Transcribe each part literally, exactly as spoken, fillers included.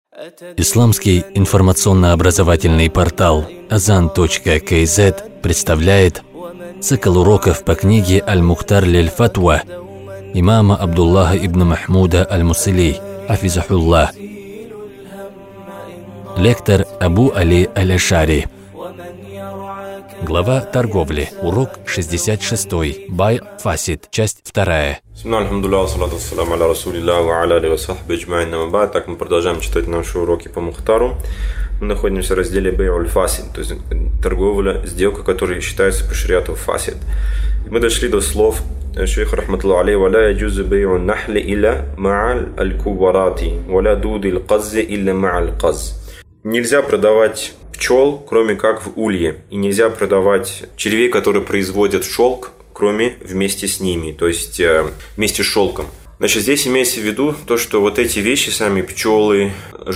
Исламский информационно-образовательный портал азан точка кей зет представляет цикл уроков по книге «Аль-Мухтар лиль-Фатва» имама Абдуллаха ибн Махмуда аль-Мусили, афизахуллах. Лектор Абу Али аль-Ашари. Глава торговли. Урок шестьдесят шесть. Бай Фасид. Часть вторая. Так, мы продолжаем читать наши уроки по Мухтару. Мы находимся в разделе Бей'уль Фасид, то есть торговля, сделка, которая считается по шариату фасид. И мы дошли до слов шейха рахматуллахи алейхи: «Валя яджузу бей'у нахли илля ма'аль аль-кубарати, валя дуди аль-каззи илля ма'аль каз». Нельзя продавать пчел, кроме как в улье, и нельзя продавать червей, которые производят шелк, кроме вместе с ними, то есть вместе с шелком. Значит, здесь имеется в виду то, что вот эти вещи, сами пчелы,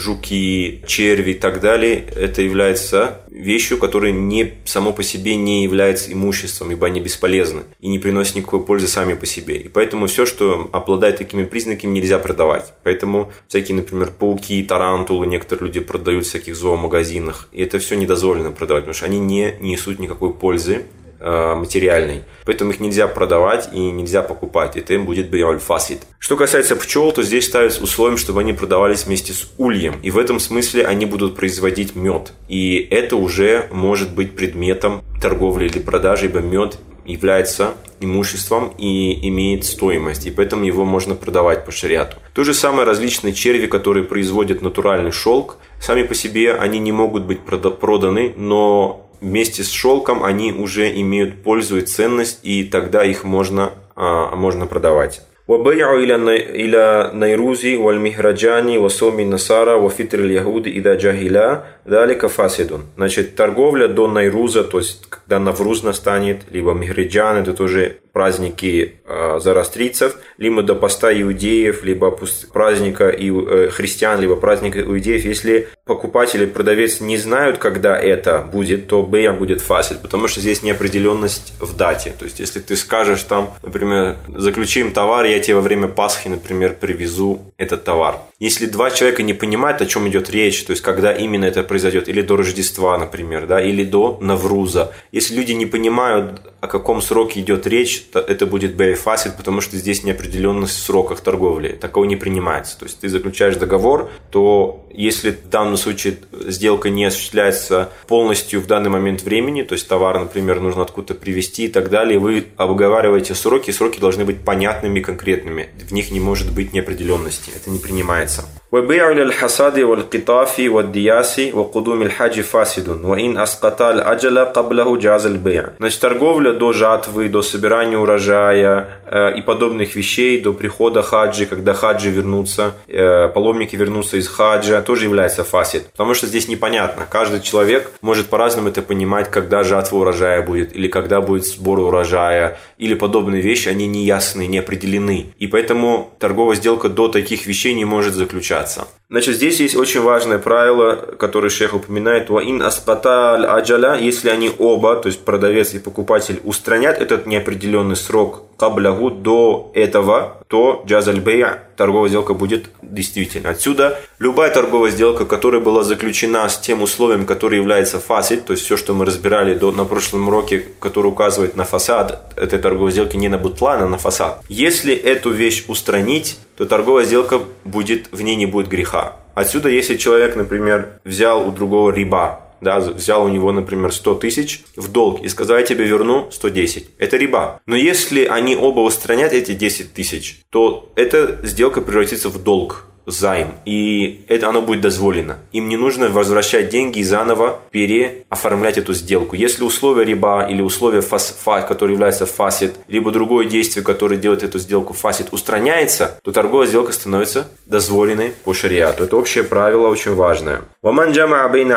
жуки, черви и так далее, это является вещью, которая не, само по себе не является имуществом, ибо они бесполезны и не приносят никакой пользы сами по себе. И поэтому все, что обладает такими признаками, нельзя продавать. Поэтому всякие, например, пауки, тарантулы, некоторые люди продают в всяких зоомагазинах. И это все недозволено продавать, потому что они не несут никакой пользы материальной. Поэтому их нельзя продавать и нельзя покупать. Это им будет бей'уль фасид. Что касается пчел, то здесь ставится условием, чтобы они продавались вместе с ульем. И в этом смысле они будут производить мед. И это уже может быть предметом торговли или продажи, ибо мед является имуществом и имеет стоимость. И поэтому его можно продавать по шариату. То же самое различные черви, которые производят натуральный шелк. Сами по себе они не могут быть проданы, но вместе с шелком они уже имеют пользу и ценность, и тогда их можно, а, можно продавать. وَبَيْعُ إِلَى نَيْرُوزِ وَالْمِهْرَجَانِ وَصَوْمِ النَّصَارَى وَفِطْرِ الْيَهُودِ إِذَا جَهِلَا ذَلِكَ فَاسِدٌ. Значит, торговля до Найруза, то есть когда Навруз настанет, либо Михраджан, это тоже праздники э, зороастрийцев, либо до поста иудеев, либо праздника и, э, христиан, либо праздника иудеев. Если покупатель и продавец не знают, когда это будет, то бей'а будет фасид, потому что здесь неопределенность в дате. То есть, если ты скажешь там, например, заключим товар, я тебе во время Пасхи, например, привезу этот товар. Если два человека не понимают, о чем идет речь, то есть, когда именно это произойдет, или до Рождества, например, да, или до Навруза. Если люди не понимают, о каком сроке идет речь, то это будет бей'уль фасид, потому что здесь неопределенность в сроках торговли. Такого не принимается. То есть, ты заключаешь договор, то если в данном случае сделка не осуществляется полностью в данный момент времени, то есть товар, например, нужно откуда-то привезти и так далее, вы обговариваете сроки, сроки должны быть понятными и конкретными. В них не может быть неопределенности. Это не принимается. وَبَيْعُ لِلْحَصَادِ وَالْقِطَافِ وَالدِّيَاسِ وَقُدُومِ الْحَجِّ فَاسِدٌ وَإِنْ أَسْقَطَ الْأَجَلَ قَبْلَهُ جَازَ الْبَيْعُ. Значит, торговля до жатвы, до собирания урожая э, и подобных вещей, до прихода хаджи, когда хаджи вернутся, э, паломники вернутся из хаджа, тоже является фасид. Потому что здесь непонятно. Каждый человек может по-разному это понимать, когда жатва урожая будет, или когда будет сбор урожая, или подобные вещи, они неясны, не определены. И поэтому торговая сделка до таких вещей не может заключаться. Значит, здесь есть очень важное правило, которое шейх упоминает: «Ваин аспата аль-аджаля», если они оба, то есть продавец и покупатель, устранят этот неопределенный срок кабляху до этого, то джаз аль-бей'а, торговая сделка будет действительно. Отсюда любая торговая сделка, которая была заключена с тем условием, которое является фасид, то есть все, что мы разбирали до, на прошлом уроке, который указывает на фасад, этой торговой сделки не на бутлан, а на фасад. Если эту вещь устранить, то торговая сделка будет, в ней не будет греха. Отсюда, если человек, например, взял у другого риба, да, взял у него, например, сто тысяч в долг и сказал: я тебе верну сто десять. Это риба. Но если они оба устранят эти десять тысяч, то эта сделка превратится в долг, займ. И это оно будет дозволено. Им не нужно возвращать деньги и заново переоформлять эту сделку. Если условие риба или условие фас, фа, которое является фасид, либо другое действие, которое делает эту сделку фасид, устраняется, то торговая сделка становится дозволенной по шариату. Это общее правило, очень важное. وَمَنْ جَمَعَ بَيْنَ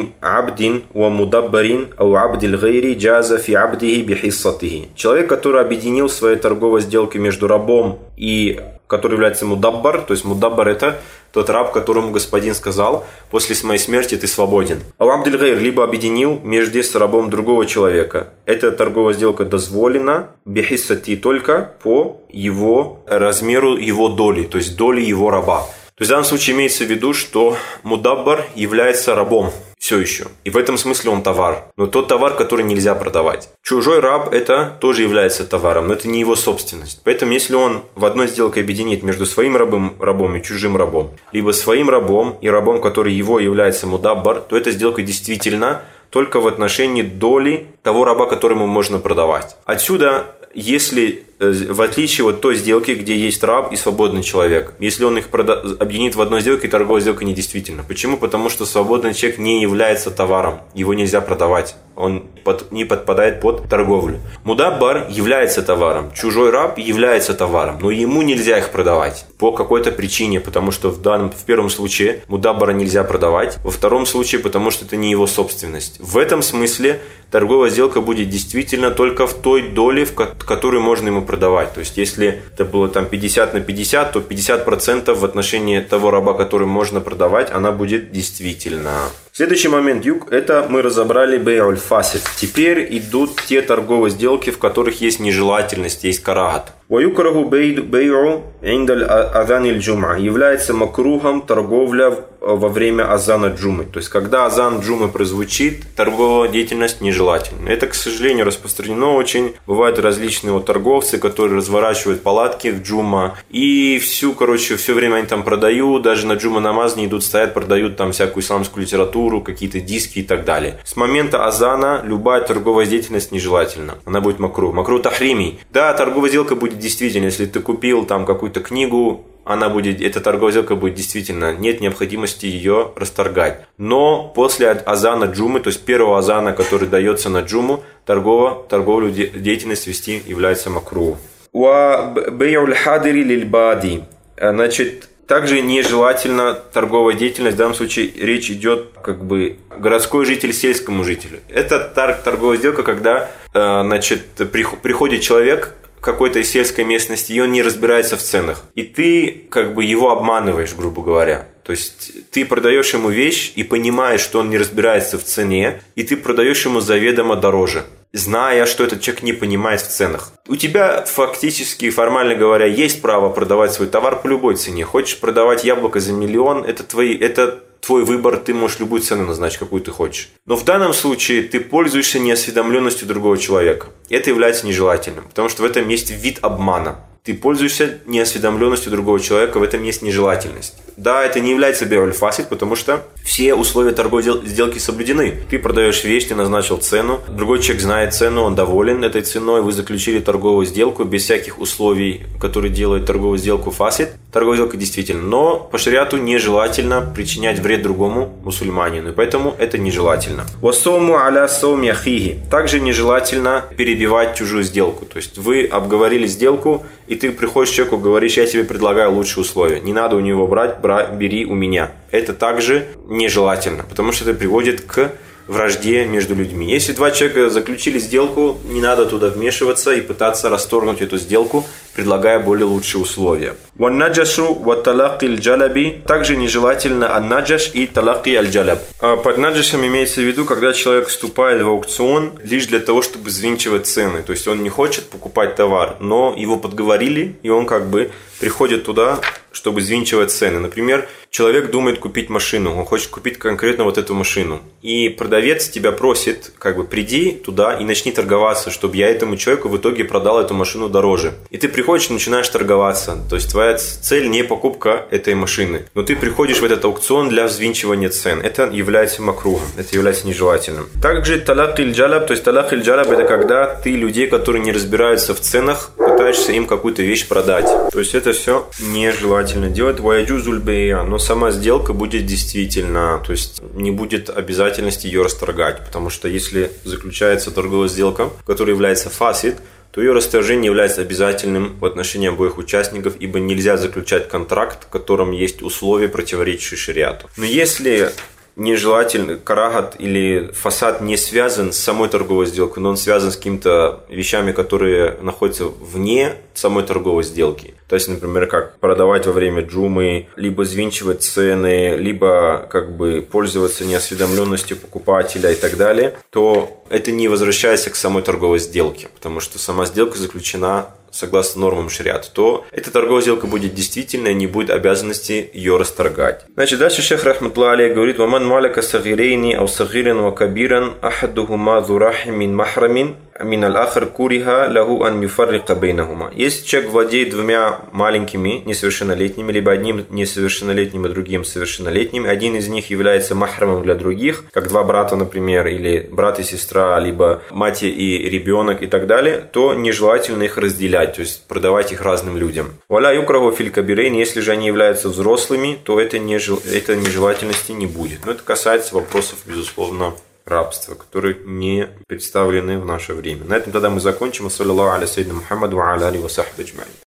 عَبْدٍ وَمُدَبَّرٍ أَوْ عَبْدِ الْغَيْرِ جَازَ فِي عَبْدِهِ بِحِصَّتِهِ. Человек, который объединил свои торговые сделки между рабом и который является мудаббар, то есть мудаббар — это тот раб, которому господин сказал: после моей смерти ты свободен. Ал-Абдиль Гайр, либо объединил между с рабом другого человека. Эта торговая сделка дозволена бихиссати, только по его размеру его доли, то есть доли его раба. То есть в данном случае имеется в виду, что мудаббар является рабом все еще. И в этом смысле он товар. Но тот товар, который нельзя продавать. Чужой раб это тоже является товаром, но это не его собственность. Поэтому если он в одной сделке объединит между своим рабом, рабом и чужим рабом, либо своим рабом и рабом, который его является мудаббар, то эта сделка действительно только в отношении доли того раба, которому можно продавать. Отсюда, если в отличие от той сделки, где есть раб и свободный человек, если он их прода- объединит в одной сделке, торговая сделка недействительна. Почему? Потому что свободный человек не является товаром, его нельзя продавать, он под, не подпадает под торговлю. Мудаббар является товаром, чужой раб является товаром, но ему нельзя их продавать по какой-то причине, потому что в, данном, в первом случае мудаббара нельзя продавать, во втором случае, потому что это не его собственность. В этом смысле торговая сделка будет действительно только в той доле, в которую можно ему продавать. То есть, если это было там пятьдесят на пятьдесят, то пятьдесят процентов в отношении того раба, который можно продавать, она будет действительно. Следующий момент, юг, это мы разобрали бей'уль фасид. Теперь идут те торговые сделки, в которых есть нежелательность, есть карагат. ويكره بيع عند أذان الجمعة. Является макрухом торговля во время азана джумы. То есть, когда азан джумы прозвучит, торговая деятельность нежелательна. Это, к сожалению, распространено очень. Бывают различные вот торговцы, которые разворачивают палатки в джума. И всю, короче, все время они там продают. Даже на джума намаз не идут, стоят, продают там всякую исламскую литературу, какие-то диски и так далее. С момента азана любая торговая деятельность нежелательна. Она будет макрух. Макрух тахрими. Да, торговая сделка будет действительно, если ты купил там какую-то книгу, она будет, эта торговая сделка будет действительно, нет необходимости ее расторгать. Но после азана джумы, то есть первого азана, который дается на джуму, торгово, торговую деятельность вести является макрух. Значит, также нежелательно торговая деятельность, в данном случае речь идет как бы городской житель сельскому жителю. Это торговая сделка, когда значит, приходит человек какой-то из сельской местности, и он не разбирается в ценах. И ты как бы его обманываешь, грубо говоря. То есть ты продаешь ему вещь и понимаешь, что он не разбирается в цене, и ты продаешь ему заведомо дороже, зная, что этот человек не понимает в ценах. У тебя фактически, формально говоря, есть право продавать свой товар по любой цене. Хочешь продавать яблоко за миллион, это твои, это твой выбор, ты можешь любую цену назначить, какую ты хочешь. Но в данном случае ты пользуешься неосведомленностью другого человека. Это является нежелательным, потому что в этом есть вид обмана. Ты пользуешься неосведомленностью другого человека, в этом есть нежелательность. Да, это не является бей'уль фасид, потому что все условия торговой сделки соблюдены. Ты продаешь вещь, ты назначил цену, другой человек знает цену, он доволен этой ценой, вы заключили торговую сделку без всяких условий, которые делают торговую сделку фасид. Торговая сделка действительно, но по шариату нежелательно причинять вред другому мусульманину, и поэтому это нежелательно. Также нежелательно перебивать чужую сделку. То есть вы обговорили сделку, и ты приходишь к человеку, говоришь, я тебе предлагаю лучшие условия. Не надо у него брать, брать, бери у меня. Это также нежелательно, потому что это приводит к вражде между людьми. Если два человека заключили сделку, не надо туда вмешиваться и пытаться расторгнуть эту сделку, предлагая более лучшие условия. Также нежелательно ан-наджаш и талаки аль-джалаб. Под наджашем имеется в виду, когда человек вступает в аукцион лишь для того, чтобы взвинчивать цены. То есть он не хочет покупать товар, но его подговорили, и он как бы приходит туда, чтобы взвинчивать цены. Например, человек думает купить машину, он хочет купить конкретно вот эту машину. И продавец тебя просит, как бы, приди туда и начни торговаться, чтобы я этому человеку в итоге продал эту машину дороже. И ты приходишь и начинаешь торговаться. То есть твоя цель не покупка этой машины. Но ты приходишь в этот аукцион для взвинчивания цен. Это является макрухом, это является нежелательным. Также талак иль-джалаб, то есть талак иль-джалаб это когда ты людей, которые не разбираются в ценах, пытаешься им какую-то вещь продать. То есть это все нежелательно делать. Но сама сделка будет действительно, то есть не будет обязательности ее расторгать, потому что если заключается торговая сделка, которая является фасид, то ее расторжение является обязательным в отношении обоих участников, ибо нельзя заключать контракт, в котором есть условия, противоречащие шариату. Но если нежелательно, карагат или фасад не связан с самой торговой сделкой, но он связан с какими-то вещами, которые находятся вне самой торговой сделки. То есть, например, как продавать во время джумы, либо взвинчивать цены, либо как бы пользоваться неосведомленностью покупателя и так далее, то это не возвращается к самой торговой сделке, потому что сама сделка заключена согласно нормам шариата, то эта торговая сделка будет действительной, не будет обязанности ее расторгать. Значит, дальше шейх рахматуллахи алейхи говорит: «Ваман маляка сагирейни ау сагиран ва кабиран ахадухума зурахи мин махрамин мин аль-ахр куриха лаху ан юфаррика бейнахума». Если человек владеет двумя маленькими несовершеннолетними, либо одним несовершеннолетним и другим совершеннолетним, один из них является махрамом для других, как два брата, например, или брат и сестра, либо мать и ребенок и так далее, то нежелательно их разделять, то есть продавать их разным людям. «Валя юкраху филь кабирейн», если же они являются взрослыми, то это, нежел... это нежелательности не будет. Но это касается вопросов, безусловно, рабства, которые не представлены в наше время. На этом тогда мы закончим. Саллаллаху аля саййидина Мухаммаду ва аля алихи ва сахбихи аджмаин.